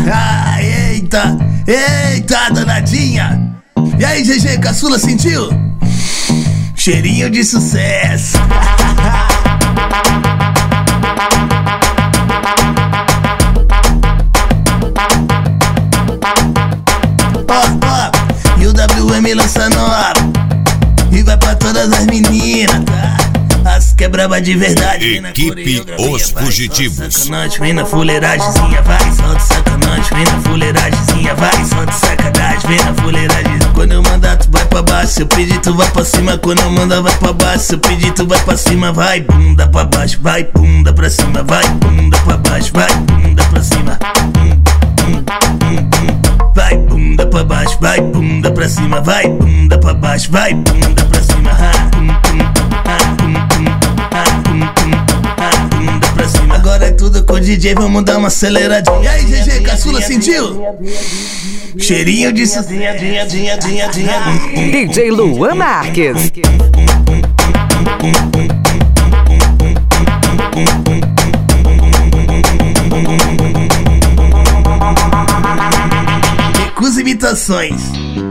Ah, eita, eita, danadinha. E aí, GG, caçula, sentiu? Cheirinho de sucesso. E o WM lança nova e vai pra todas as meninas, tá? As que é braba de verdade. Equipe Os Fugitivos. Sacanagem, vem na fuleiragemzinha, vai, solta sacanagem, vem na fuleiragemzinha, vai, solta sacanagem, vem na fuleiragem. Quando eu mandar tu vai pra baixo, se eu pedir tu vai pra cima. Quando eu mandar vai pra baixo, se eu pedir tu vai pra cima. Vai bunda pra baixo, vai bunda pra cima, vai bunda pra baixo, vai bunda pra cima. Vai bunda pra baixo, vai bunda pra cima, vai bunda pra baixo, vai bunda pra cima. Bunda pra cima. Agora é tudo com o DJ, vamos dar uma aceleradinha. E aí, GG, caçula, sentiu? Cheirinho de sucesso. DJ Luan Marques. Recusa imitações.